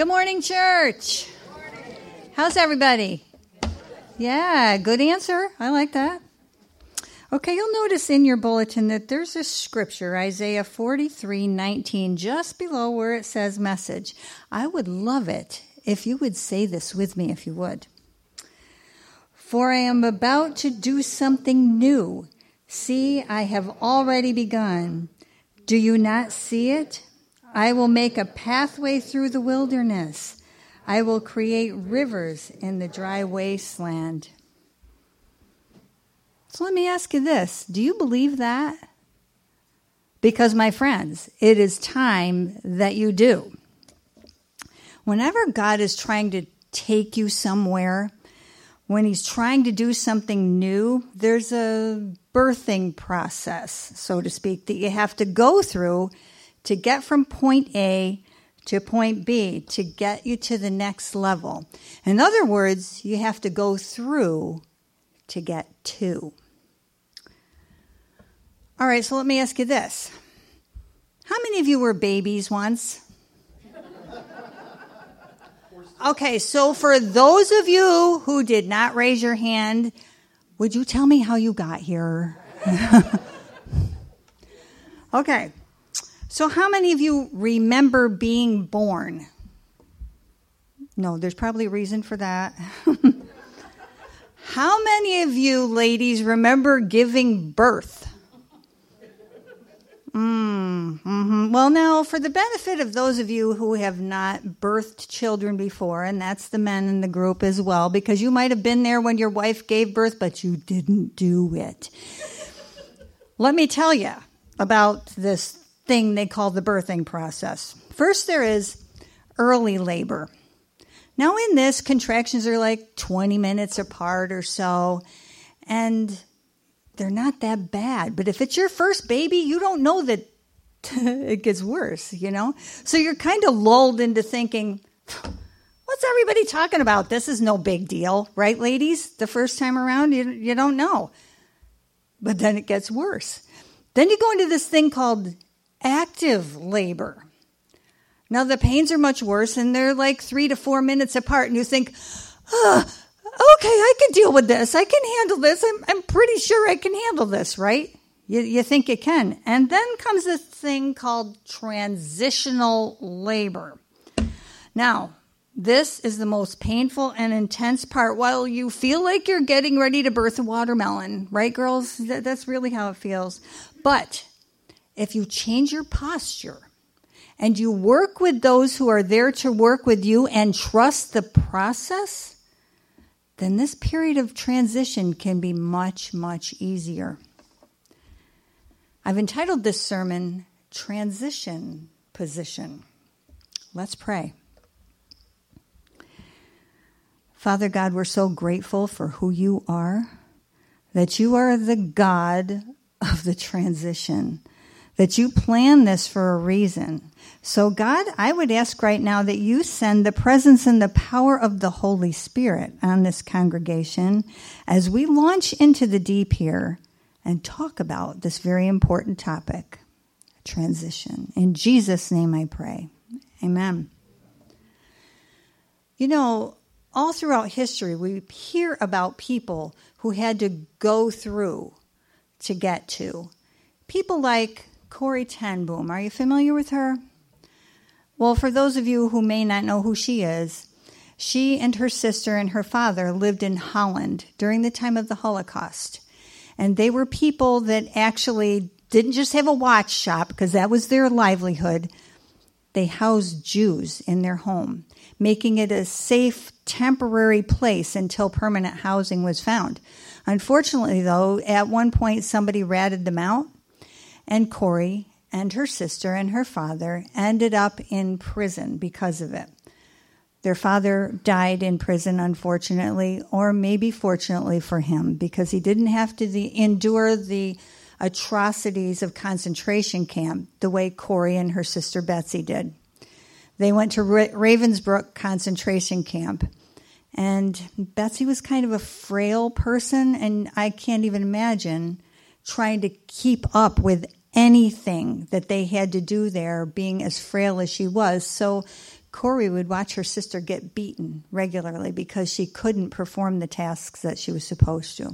Good morning, church. How's everybody? Yeah, good answer. I like that. Okay, you'll notice in your bulletin that there's a scripture, Isaiah 43:19, just below where it says message. I would love it if you would say this with me, if you would. For I am about to do something new. See, I have already begun. Do you not see it? I will make a pathway through the wilderness. I will create rivers in the dry wasteland. So let me ask you this. Do you believe that? Because, my friends, it is time that you do. Whenever God is trying to take you somewhere, when he's trying to do something new, there's a birthing process, so to speak, that you have to go through to get from point A to point B, to get you to the next level. In other words, you have to go through to get to. All right, so let me ask you this. How many of you were babies once? Okay, so for those of you who did not raise your hand, would you tell me how you got here? Okay, so how many of you remember being born? No, there's probably a reason for that. How many of you ladies remember giving birth? Well, now, for the benefit of those of you who have not birthed children before, and that's the men in the group as well, because you might have been there when your wife gave birth, but you didn't do it. Let me tell you about this thing they call the birthing process. First, there is early labor. Now, in this, contractions are like 20 minutes apart or so, and they're not that bad. But if it's your first baby, you don't know that it gets worse, you know? So you're kind of lulled into thinking, what's everybody talking about? This is no big deal, right, ladies? The first time around, you don't know. But then it gets worse. Then you go into this thing called active labor. Now, the pains are much worse, and they're like 3 to 4 minutes apart, and you think, okay, I can deal with this. I can handle this. I'm pretty sure I can handle this, right? You think you can. And then comes this thing called transitional labor. Now, this is the most painful and intense part. While you feel like you're getting ready to birth a watermelon, right, girls? That's really how it feels. But if you change your posture and you work with those who are there to work with you and trust the process, then this period of transition can be much, much easier. I've entitled this sermon, Transition Position. Let's pray. Father God, we're so grateful for who you are, that you are the God of the transition, that you plan this for a reason. So God, I would ask right now that you send the presence and the power of the Holy Spirit on this congregation as we launch into the deep here and talk about this very important topic, transition. In Jesus' name I pray. Amen. You know, all throughout history, we hear about people who had to go through to get to. People like Corrie ten Boom. Are you familiar with her? Well, for those of you who may not know who she is, she and her sister and her father lived in Holland during the time of the Holocaust. And they were people that actually didn't just have a watch shop, because that was their livelihood. They housed Jews in their home, making it a safe, temporary place until permanent housing was found. Unfortunately, though, at one point somebody ratted them out, and Corrie and her sister and her father ended up in prison because of it. Their father died in prison, unfortunately, or maybe fortunately for him, because he didn't have to endure the atrocities of concentration camp the way Corrie and her sister Betsy did. They went to Ravensbrück concentration camp, and Betsy was kind of a frail person, and I can't even imagine trying to keep up with anything that they had to do there, being as frail as she was. So Corrie would watch her sister get beaten regularly because she couldn't perform the tasks that she was supposed to.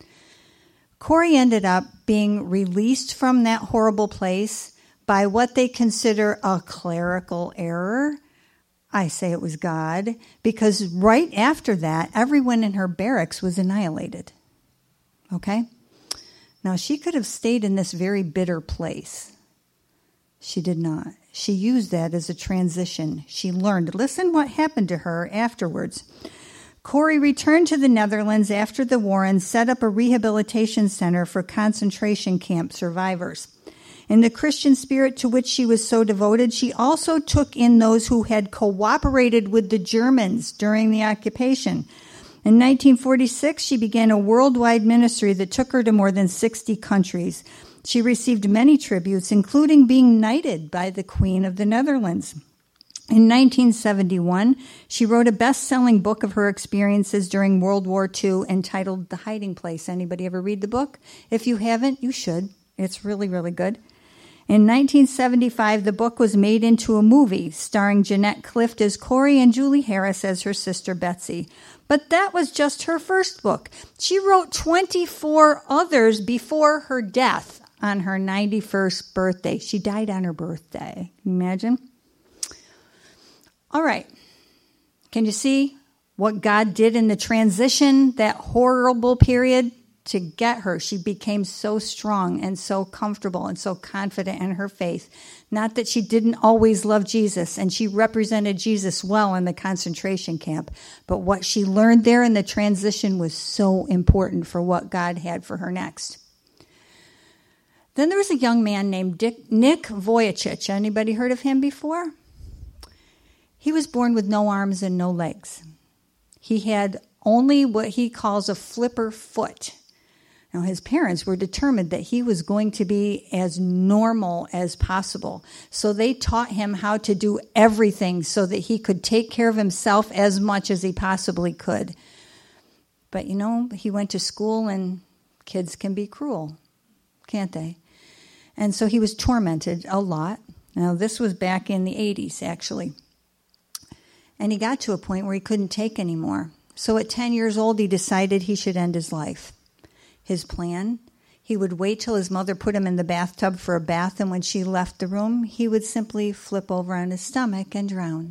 Corrie ended up being released from that horrible place by what they consider a clerical error. I say it was God, because right after that, everyone in her barracks was annihilated. Okay? Now, she could have stayed in this very bitter place. She did not. She used that as a transition. She learned. Listen what happened to her afterwards. Corrie returned to the Netherlands after the war and set up a rehabilitation center for concentration camp survivors. In the Christian spirit to which she was so devoted, she also took in those who had cooperated with the Germans during the occupation. In 1946, she began a worldwide ministry that took her to more than 60 countries. She received many tributes, including being knighted by the Queen of the Netherlands. In 1971, she wrote a best-selling book of her experiences during World War II entitled The Hiding Place. Anybody ever read the book? If you haven't, you should. It's really, really good. In 1975, the book was made into a movie starring Jeanette Clift as Corrie and Julie Harris as her sister Betsy. But that was just her first book. She wrote 24 others before her death on her 91st birthday. She died on her birthday. Can you imagine? All right. Can you see what God did in the transition, that horrible period? To get her, she became so strong and so comfortable and so confident in her faith. Not that she didn't always love Jesus, and she represented Jesus well in the concentration camp, but what she learned there in the transition was so important for what God had for her next. Then there was a young man named Nick Vujicic. Anybody heard of him before? He was born with no arms and no legs. He had only what he calls a flipper foot. Now, his parents were determined that he was going to be as normal as possible. So they taught him how to do everything so that he could take care of himself as much as he possibly could. But, he went to school, and kids can be cruel, can't they? And so he was tormented a lot. Now, this was back in the 80s, actually. And he got to a point where he couldn't take anymore. So at 10 years old, he decided he should end his life. His plan, he would wait till his mother put him in the bathtub for a bath, and when she left the room, he would simply flip over on his stomach and drown.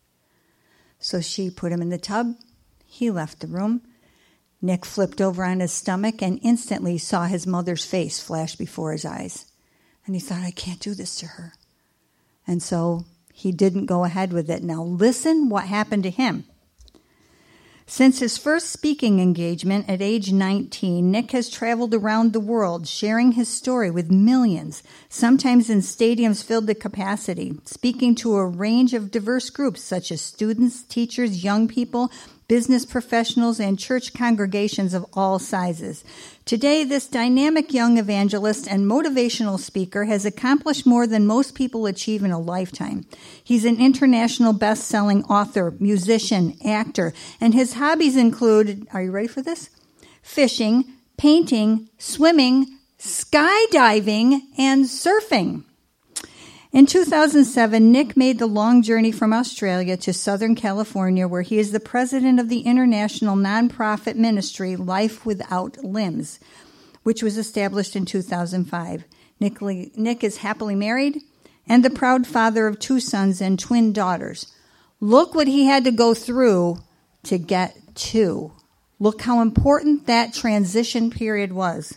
So she put him in the tub. He left the room. Nick flipped over on his stomach and instantly saw his mother's face flash before his eyes. And he thought, I can't do this to her. And so he didn't go ahead with it. Now listen what happened to him. Since his first speaking engagement at age 19, Nick has traveled around the world, sharing his story with millions, sometimes in stadiums filled to capacity, speaking to a range of diverse groups such as students, teachers, young people, business professionals, and church congregations of all sizes. Today, this dynamic young evangelist and motivational speaker has accomplished more than most people achieve in a lifetime. He's an international best-selling author, musician, actor, and his hobbies include, are you ready for this? Fishing, painting, swimming, skydiving, and surfing. In 2007, Nick made the long journey from Australia to Southern California, where he is the president of the international nonprofit ministry Life Without Limbs, which was established in 2005. Nick is happily married and the proud father of 2 sons and twin daughters. Look what he had to go through to get to. Look how important that transition period was.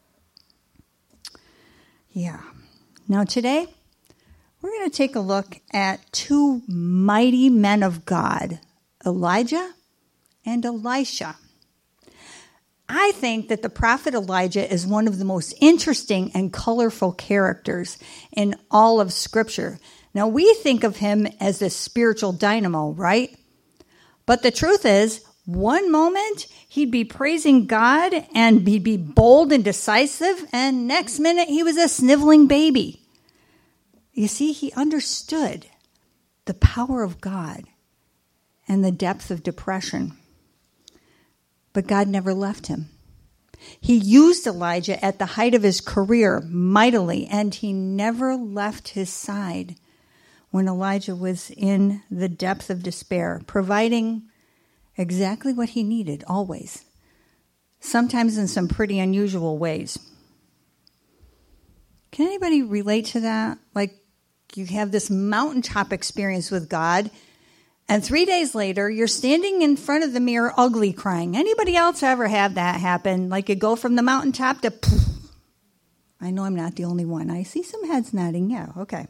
Yeah. Now today, we're going to take a look at 2 mighty men of God, Elijah and Elisha. I think that the prophet Elijah is one of the most interesting and colorful characters in all of Scripture. Now, we think of him as a spiritual dynamo, right? But the truth is, one moment he'd be praising God and he'd be bold and decisive, and next minute he was a sniveling baby. You see, he understood the power of God and the depth of depression. But God never left him. He used Elijah at the height of his career mightily, and he never left his side. when Elijah was in the depth of despair, providing exactly what he needed, always. Sometimes in some pretty unusual ways. Can anybody relate to that? Like you have this mountaintop experience with God, and 3 days later, you're standing in front of the mirror ugly crying. Anybody else ever have that happen? Like you go from the mountaintop to poof. I know I'm not the only one. I see some heads nodding. Yeah, okay.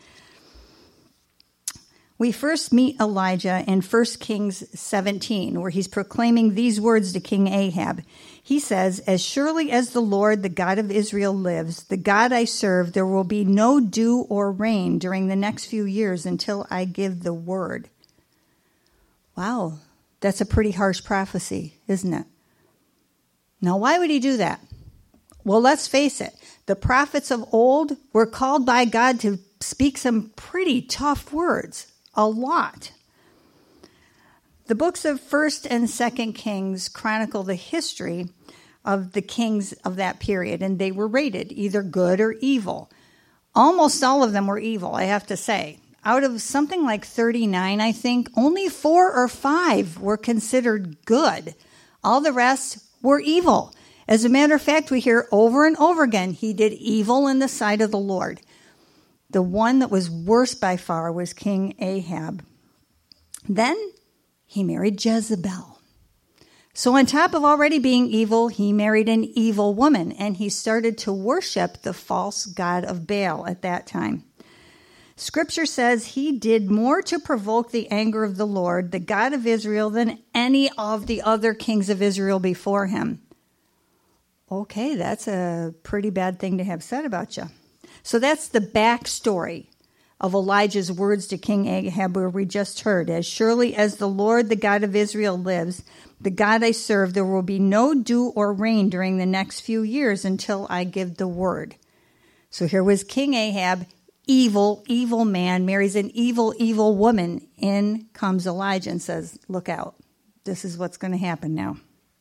We first meet Elijah in 1 Kings 17, where he's proclaiming these words to King Ahab. He says, "As surely as the Lord, the God of Israel, lives, the God I serve, there will be no dew or rain during the next few years until I give the word." Wow, that's a pretty harsh prophecy, isn't it? Now, why would he do that? Well, let's face it. The prophets of old were called by God to speak some pretty tough words. A lot. The books of 1st and 2nd Kings chronicle the history of the kings of that period, and they were rated either good or evil. Almost all of them were evil, I have to say. Out of something like 39, I think, only 4 or 5 were considered good. All the rest were evil. As a matter of fact, we hear over and over again, he did evil in the sight of the Lord. The one that was worse by far was King Ahab. Then he married Jezebel. So on top of already being evil, he married an evil woman, and he started to worship the false god of Baal at that time. Scripture says he did more to provoke the anger of the Lord, the God of Israel, than any of the other kings of Israel before him. Okay, that's a pretty bad thing to have said about you. So that's the backstory of Elijah's words to King Ahab, where we just heard. "As surely as the Lord, the God of Israel, lives, the God I serve, there will be no dew or rain during the next few years until I give the word." So here was King Ahab, evil, evil man, marries an evil, evil woman. In comes Elijah and says, look out. This is what's going to happen now.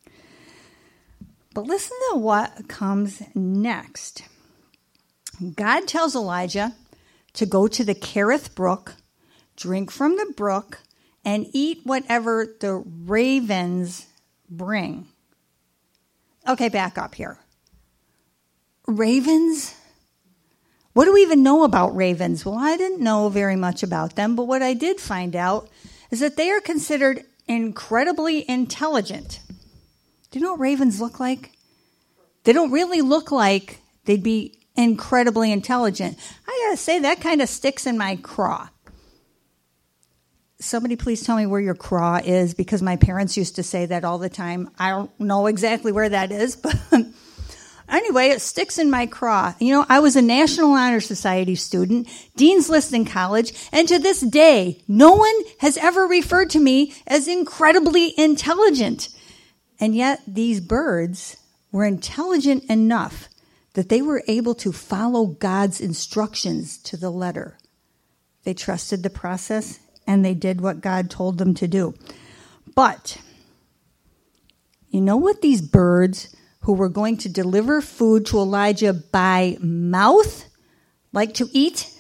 But listen to what comes next. God tells Elijah to go to the Kerith Brook, drink from the brook, and eat whatever the ravens bring. Okay, back up here. Ravens? What do we even know about ravens? Well, I didn't know very much about them, but what I did find out is that they are considered incredibly intelligent. Do you know what ravens look like? They don't really look like they'd be incredibly intelligent. I gotta say, that kind of sticks in my craw. Somebody please tell me where your craw is, because my parents used to say that all the time. I don't know exactly where that is, but anyway, it sticks in my craw. You know, I was a National Honor Society student, Dean's List in college, and to this day, no one has ever referred to me as incredibly intelligent. And yet, these birds were intelligent enough that they were able to follow God's instructions to the letter. They trusted the process, and they did what God told them to do. But, you know what these birds who were going to deliver food to Elijah by mouth like to eat?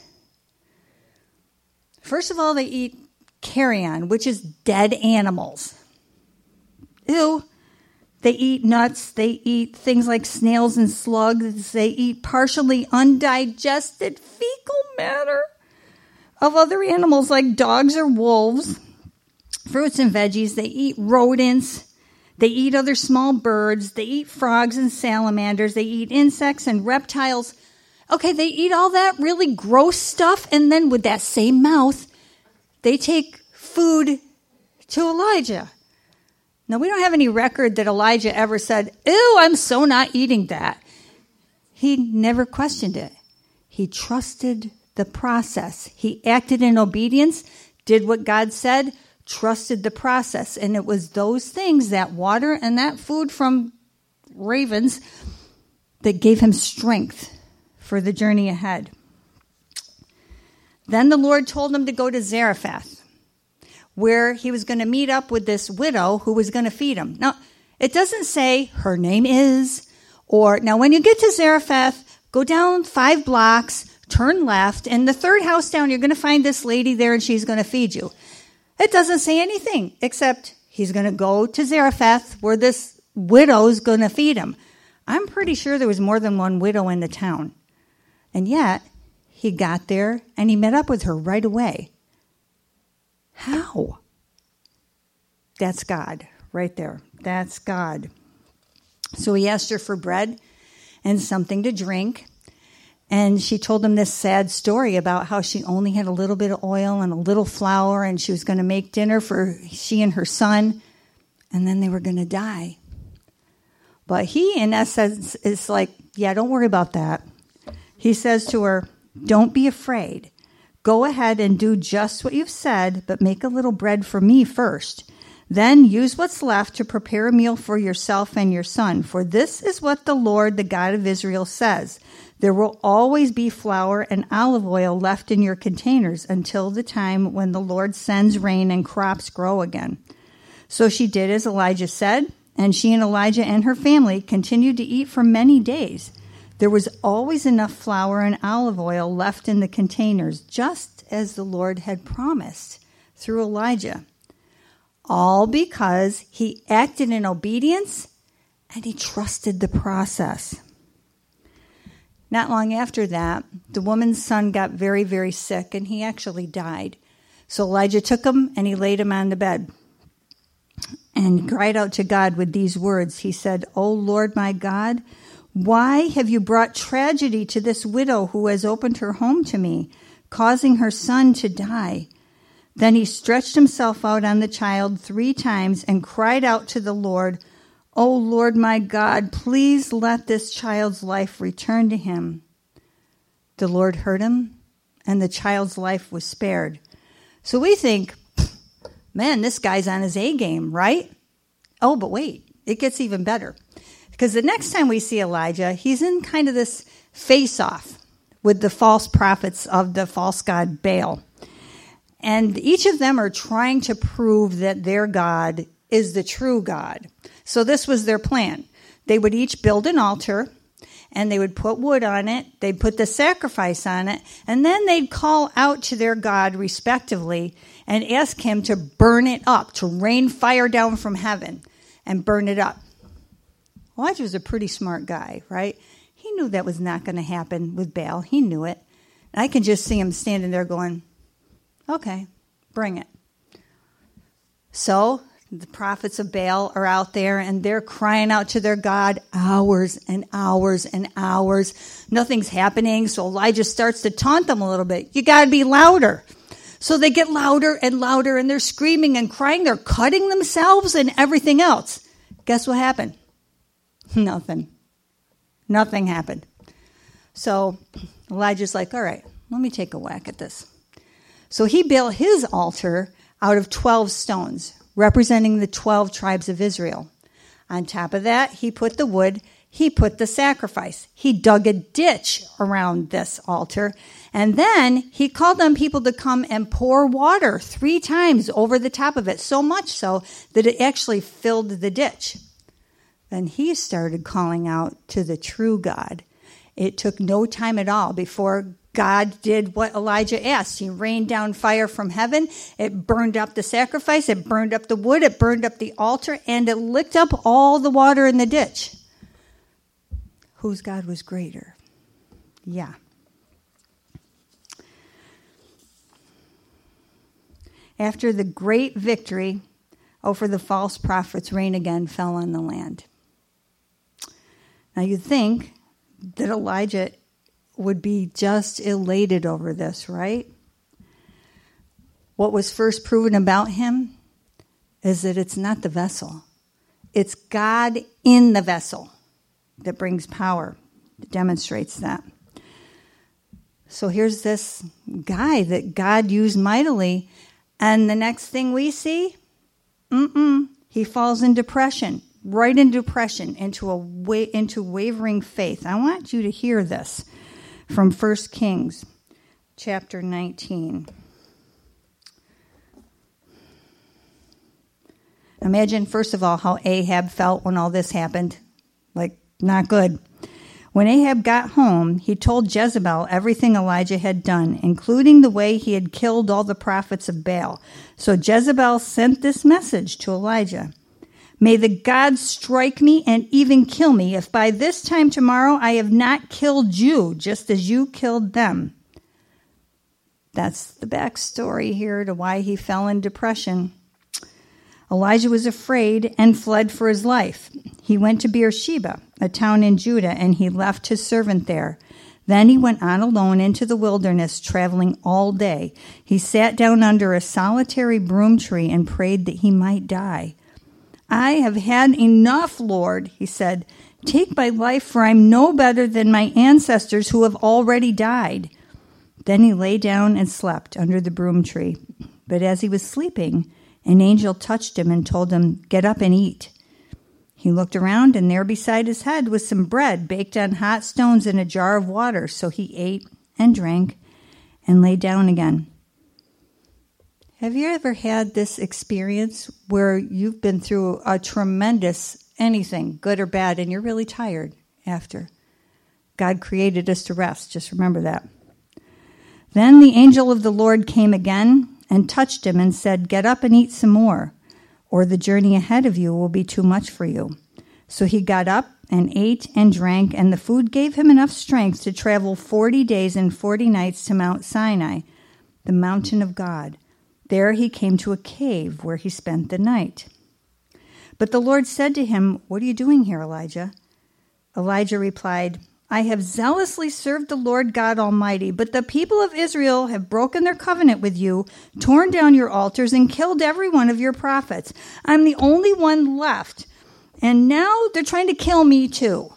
First of all, they eat carrion, which is dead animals. Ew. They eat nuts. They eat things like snails and slugs. They eat partially undigested fecal matter of other animals like dogs or wolves. Fruits and veggies. They eat rodents. They eat other small birds. They eat frogs and salamanders. They eat insects and reptiles. Okay, they eat all that really gross stuff, and then with that same mouth, they take food to Elijah. Now, we don't have any record that Elijah ever said, ew, I'm so not eating that. He never questioned it. He trusted the process. He acted in obedience, did what God said, trusted the process. And it was those things, that water and that food from ravens, that gave him strength for the journey ahead. Then the Lord told him to go to Zarephath, where he was going to meet up with this widow who was going to feed him. Now, it doesn't say her name is, or now when you get to Zarephath, go down 5 blocks, turn left, and the third house down, you're going to find this lady there, and she's going to feed you. It doesn't say anything, except he's going to go to Zarephath, where this widow's going to feed him. I'm pretty sure there was more than one widow in the town. And yet, he got there, and he met up with her right away. How? That's God, right there. That's God. So he asked her for bread and something to drink. And she told him this sad story about how she only had a little bit of oil and a little flour, and she was going to make dinner for she and her son, and then they were going to die. But he, in essence, is like, yeah, don't worry about that. He says to her, don't be afraid. Go ahead and do just what you've said, but make a little bread for me first. Then use what's left to prepare a meal for yourself and your son. For this is what the Lord, the God of Israel, says. There will always be flour and olive oil left in your containers until the time when the Lord sends rain and crops grow again. So she did as Elijah said, and she and Elijah and her family continued to eat for many days. There was always enough flour and olive oil left in the containers, just as the Lord had promised through Elijah. All because he acted in obedience and he trusted the process. Not long after that, the woman's son got very, very sick, and he actually died. So Elijah took him and he laid him on the bed and cried out to God with these words. He said, "O Lord my God, why have you brought tragedy to this widow who has opened her home to me, causing her son to die?" Then he stretched himself out on the child 3 times and cried out to the Lord, "O Lord my God, please let this child's life return to him." The Lord heard him, and the child's life was spared. So we think, man, this guy's on his A game, right? Oh, but wait, it gets even better. Because the next time we see Elijah, he's in kind of this face-off with the false prophets of the false god Baal. And each of them are trying to prove that their God is the true God. So this was their plan. They would each build an altar, and they would put wood on it. They'd put the sacrifice on it, and then they'd call out to their God respectively and ask him to burn it up, to rain fire down from heaven and burn it up. Elijah was a pretty smart guy, right? He knew that was not going to happen with Baal. He knew it. And I can just see him standing there going, okay, bring it. So the prophets of Baal are out there, and they're crying out to their God hours and hours and hours. Nothing's happening, so Elijah starts to taunt them a little bit. You got to be louder. So they get louder and louder, and they're screaming and crying. They're cutting themselves and everything else. Guess what happened? Nothing. Nothing happened. So Elijah's like, all right, let me take a whack at this. So he built his altar out of 12 stones, representing the 12 tribes of Israel. On top of that, he put the wood, he put the sacrifice. He dug a ditch around this altar, and then he called on people to come and pour water 3 times over the top of it, so much so that it actually filled the ditch. Then he started calling out to the true God. It took no time at all before God did what Elijah asked. He rained down fire from heaven. It burned up the sacrifice. It burned up the wood. It burned up the altar. And it licked up all the water in the ditch. Whose God was greater? Yeah. After the great victory over the false prophets, rain again fell on the land. Now you'd think that Elijah would be just elated over this, right? What was first proven about him is that it's not the vessel. It's God in the vessel that brings power, that demonstrates that. So here's this guy that God used mightily, and the next thing we see, he falls in depression, right in depression, into wavering faith. I want you to hear this from 1 Kings chapter 19. Imagine, first of all, how Ahab felt when all this happened. Like, not good. When Ahab got home, he told Jezebel everything Elijah had done, including the way he had killed all the prophets of Baal. So Jezebel sent this message to Elijah. May the gods strike me and even kill me if by this time tomorrow I have not killed you, just as you killed them. That's the backstory here to why he fell in depression. Elijah was afraid and fled for his life. He went to Beersheba, a town in Judah, and he left his servant there. Then he went on alone into the wilderness, traveling all day. He sat down under a solitary broom tree and prayed that he might die. I have had enough, Lord, he said. Take my life, for I am no better than my ancestors who have already died. Then he lay down and slept under the broom tree. But as he was sleeping, an angel touched him and told him, Get up and eat. He looked around, and there beside his head was some bread baked on hot stones and a jar of water. So he ate and drank and lay down again. Have you ever had this experience where you've been through a tremendous anything, good or bad, and you're really tired after? God created us to rest. Just remember that. Then the angel of the Lord came again and touched him and said, Get up and eat some more, or the journey ahead of you will be too much for you. So he got up and ate and drank, and the food gave him enough strength to travel 40 days and 40 nights to Mount Sinai, the mountain of God. There he came to a cave where he spent the night. But the Lord said to him, What are you doing here, Elijah? Elijah replied, I have zealously served the Lord God Almighty, but the people of Israel have broken their covenant with you, torn down your altars, and killed every one of your prophets. I'm the only one left, and now they're trying to kill me too.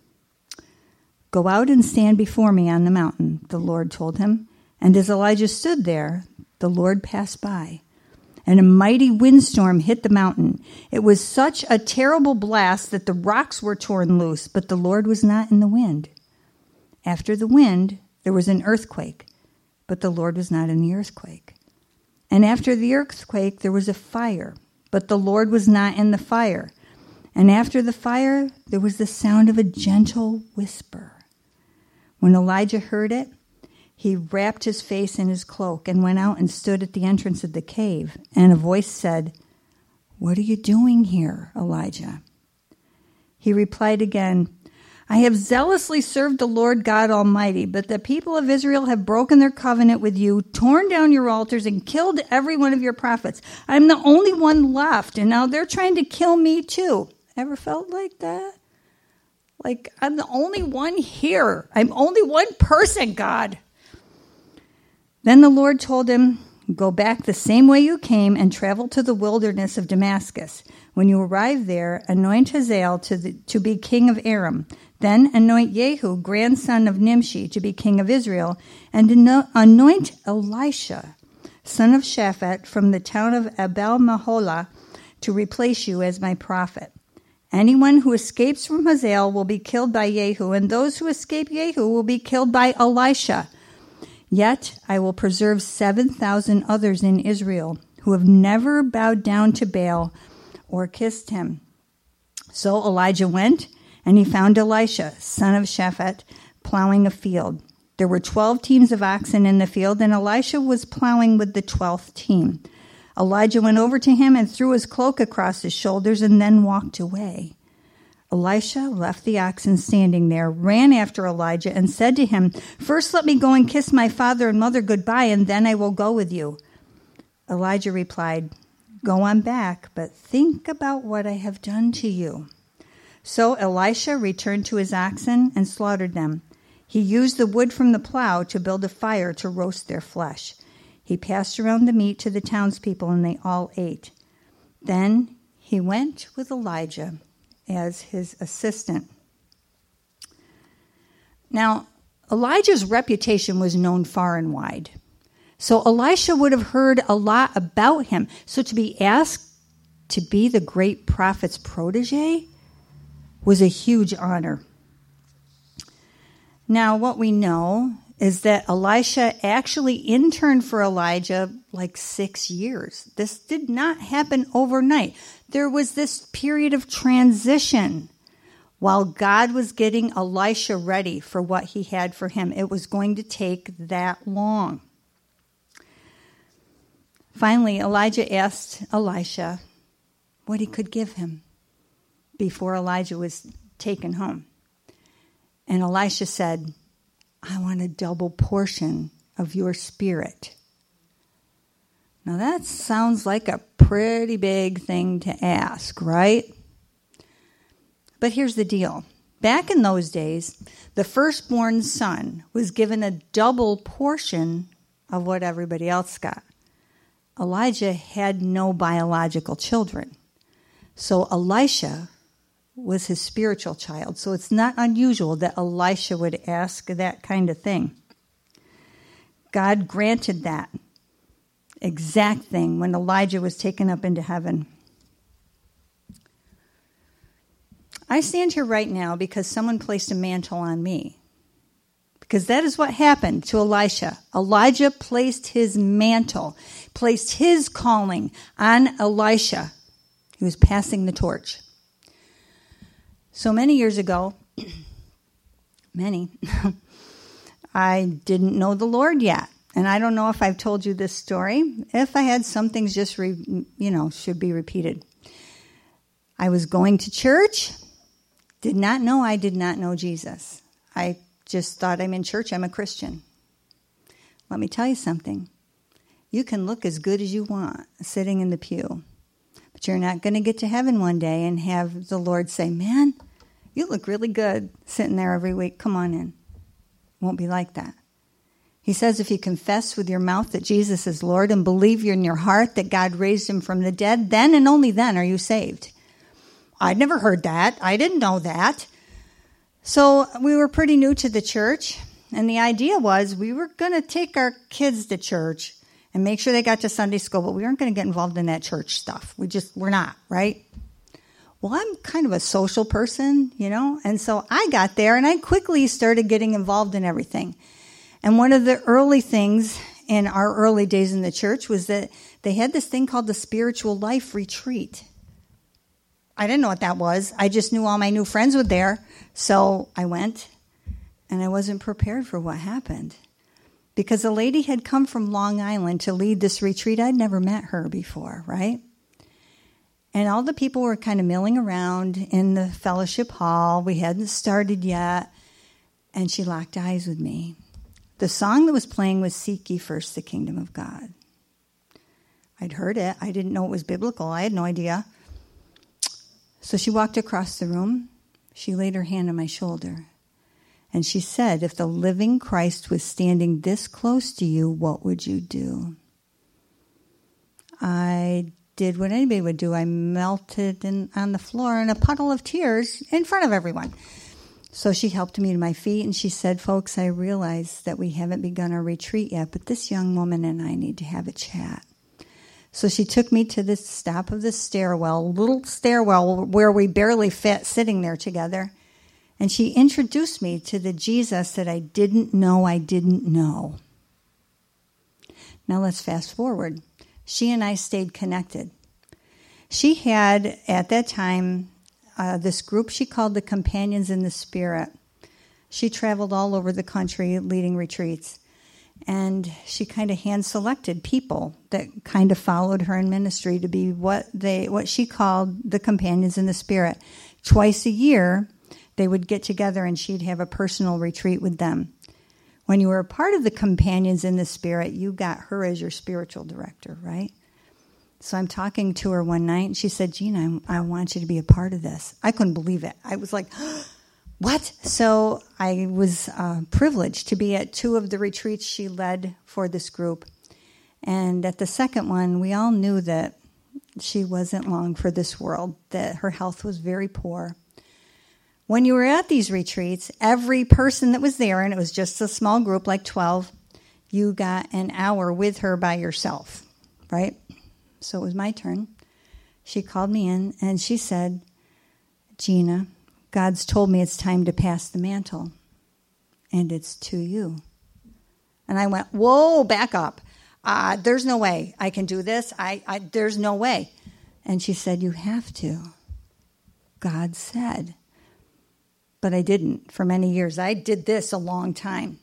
Go out and stand before me on the mountain, the Lord told him. And as Elijah stood there, the Lord passed by, and a mighty windstorm hit the mountain. It was such a terrible blast that the rocks were torn loose, but the Lord was not in the wind. After the wind, there was an earthquake, but the Lord was not in the earthquake. And after the earthquake, there was a fire, but the Lord was not in the fire. And after the fire, there was the sound of a gentle whisper. When Elijah heard it, he wrapped his face in his cloak and went out and stood at the entrance of the cave. And a voice said, What are you doing here, Elijah? He replied again, I have zealously served the Lord God Almighty, but the people of Israel have broken their covenant with you, torn down your altars, and killed every one of your prophets. I'm the only one left, and now they're trying to kill me too. Ever felt like that? Like, I'm the only one here. I'm only one person, God. Then the Lord told him, Go back the same way you came and travel to the wilderness of Damascus. When you arrive there, anoint Hazael to be king of Aram. Then anoint Jehu, grandson of Nimshi, to be king of Israel. And anoint Elisha, son of Shaphat, from the town of Abel-Meholah, to replace you as my prophet. Anyone who escapes from Hazael will be killed by Jehu, and those who escape Jehu will be killed by Elisha. Yet I will preserve 7,000 others in Israel who have never bowed down to Baal or kissed him. So Elijah went, and he found Elisha, son of Shaphat, plowing a field. There were 12 teams of oxen in the field, and Elisha was plowing with the 12th team. Elijah went over to him and threw his cloak across his shoulders and then walked away. Elisha left the oxen standing there, ran after Elijah, and said to him, First let me go and kiss my father and mother goodbye, and then I will go with you. Elijah replied, Go on back, but think about what I have done to you. So Elisha returned to his oxen and slaughtered them. He used the wood from the plow to build a fire to roast their flesh. He passed around the meat to the townspeople, and they all ate. Then he went with Elijah as his assistant. Now, Elijah's reputation was known far and wide. So Elisha would have heard a lot about him. So to be asked to be the great prophet's protege was a huge honor. Now, what we know is that Elisha actually interned for Elijah like 6 years. This did not happen overnight. There was this period of transition while God was getting Elisha ready for what he had for him. It was going to take that long. Finally, Elijah asked Elisha what he could give him before Elijah was taken home. And Elisha said, I want a double portion of your spirit. Now that sounds like a pretty big thing to ask, right? But here's the deal. Back in those days, the firstborn son was given a double portion of what everybody else got. Elijah had no biological children. So Elisha was his spiritual child. So it's not unusual that Elisha would ask that kind of thing. God granted that exact thing when Elijah was taken up into heaven. I stand here right now because someone placed a mantle on me. Because that is what happened to Elisha. Elijah placed his mantle, placed his calling on Elisha. He was passing the torch. So many years ago, I didn't know the Lord yet. And I don't know if I've told you this story. If I had, some things just, should be repeated. I was going to church, did not know Jesus. I just thought, I'm in church, I'm a Christian. Let me tell you something. You can look as good as you want sitting in the pew, but you're not going to get to heaven one day and have the Lord say, man, you look really good sitting there every week. Come on in. Won't be like that. He says if you confess with your mouth that Jesus is Lord and believe in your heart that God raised him from the dead, then and only then are you saved. I'd never heard that. I didn't know that. So we were pretty new to the church, and the idea was we were going to take our kids to church and make sure they got to Sunday school, but we weren't going to get involved in that church stuff. We're not, right? Well, I'm kind of a social person, and so I got there, and I quickly started getting involved in everything. And one of the early things in our early days in the church was that they had this thing called the Spiritual Life Retreat. I didn't know what that was. I just knew all my new friends were there. So I went, and I wasn't prepared for what happened. Because a lady had come from Long Island to lead this retreat. I'd never met her before, right? And all the people were kind of milling around in the fellowship hall. We hadn't started yet. And she locked eyes with me. The song that was playing was Seek Ye First the Kingdom of God. I'd heard it. I didn't know it was biblical. I had no idea. So she walked across the room. She laid her hand on my shoulder. And she said, if the living Christ was standing this close to you, what would you do? I did what anybody would do. I melted on the floor in a puddle of tears in front of everyone. So she helped me to my feet, and she said, folks, I realize that we haven't begun our retreat yet, but this young woman and I need to have a chat. So she took me to the stop of the stairwell, little stairwell where we barely fit sitting there together. And she introduced me to the Jesus that I didn't know. Now let's fast forward. She and I stayed connected. She had, at that time, this group she called the Companions in the Spirit. She traveled all over the country leading retreats. And she kind of hand-selected people that kind of followed her in ministry to be what she called the Companions in the Spirit. Twice a year, they would get together and she'd have a personal retreat with them. When you were a part of the Companions in the Spirit, you got her as your spiritual director, right? So I'm talking to her one night, and she said, Gina, I want you to be a part of this. I couldn't believe it. I was like, what? So I was privileged to be at 2 of the retreats she led for this group. And at the second one, we all knew that she wasn't long for this world, that her health was very poor. When you were at these retreats, every person that was there, and it was just a small group, like 12, you got an hour with her by yourself, right? So it was my turn. She called me in, and she said, Gina, God's told me it's time to pass the mantle, and it's to you. And I went, whoa, back up. There's no way I can do this. There's no way. And she said, you have to. God said. but I didn't for many years. I did this a long time.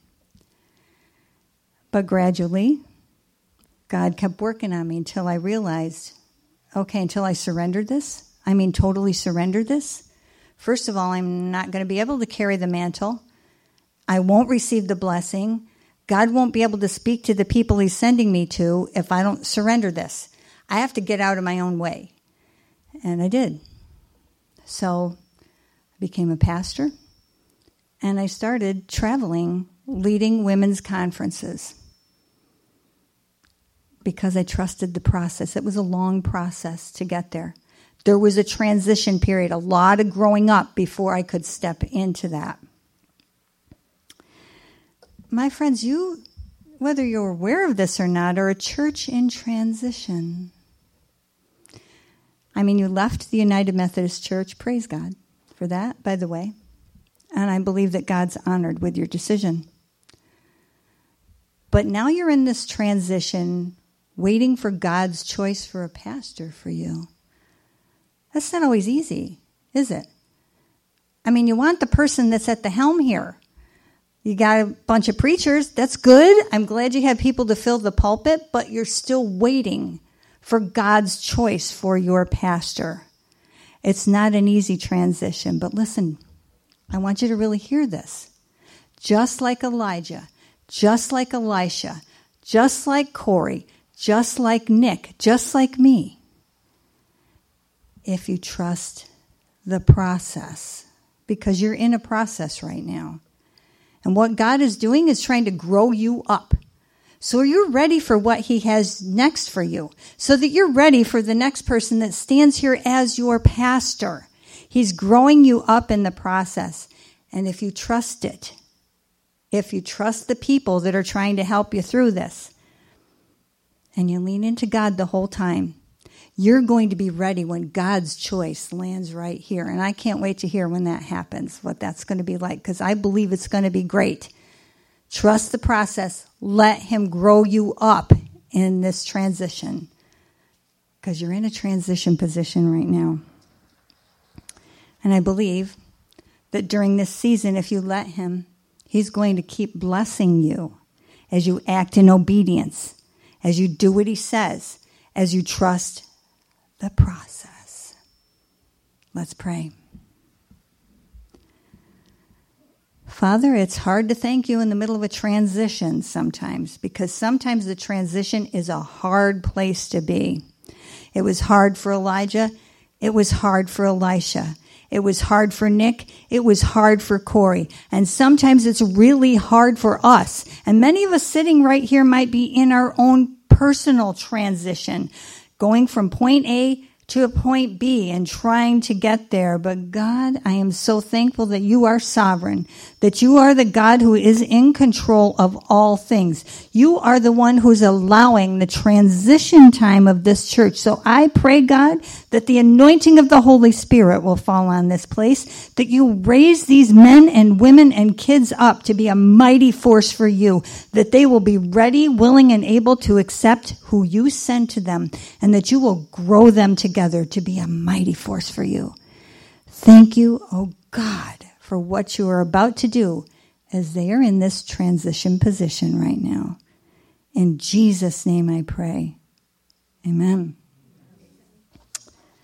But gradually, God kept working on me until I realized, okay, until I surrendered this, totally surrendered this. First of all, I'm not going to be able to carry the mantle. I won't receive the blessing. God won't be able to speak to the people he's sending me to if I don't surrender this. I have to get out of my own way. And I did. So I became a pastor, and I started traveling, leading women's conferences because I trusted the process. It was a long process to get there. There was a transition period, a lot of growing up before I could step into that. My friends, you, whether you're aware of this or not, are a church in transition. You left the United Methodist Church. Praise God for that, by the way. And I believe that God's honored with your decision. But now you're in this transition, waiting for God's choice for a pastor for you. That's not always easy, is it? You want the person that's at the helm here. You got a bunch of preachers. That's good. I'm glad you have people to fill the pulpit, but you're still waiting for God's choice for your pastor. It's not an easy transition, but listen, I want you to really hear this. Just like Elijah, just like Elisha, just like Corey, just like Nick, just like me, if you trust the process, because you're in a process right now. And what God is doing is trying to grow you up. So you're ready for what he has next for you. So that you're ready for the next person that stands here as your pastor. He's growing you up in the process. And if you trust it, if you trust the people that are trying to help you through this, and you lean into God the whole time, you're going to be ready when God's choice lands right here. And I can't wait to hear when that happens, what that's going to be like, because I believe it's going to be great. Trust the process. Let him grow you up in this transition, because you're in a transition position right now. And I believe that during this season, if you let him, he's going to keep blessing you as you act in obedience, as you do what he says, as you trust the process. Let's pray. Father, it's hard to thank you in the middle of a transition sometimes, because sometimes the transition is a hard place to be. It was hard for Elijah. It was hard for Elisha. It was hard for Nick. It was hard for Corey. And sometimes it's really hard for us. And many of us sitting right here might be in our own personal transition, going from point A to a point B and trying to get there. But God, I am so thankful that you are sovereign, that you are the God who is in control of all things. You are the one who's allowing the transition time of this church. So I pray, God, that the anointing of the Holy Spirit will fall on this place, that you raise these men and women and kids up to be a mighty force for you, that they will be ready, willing, and able to accept who you send to them, and that you will grow them together to be a mighty force for you. Thank you, oh God, for what you are about to do as they are in this transition position right now. In Jesus' name I pray. Amen.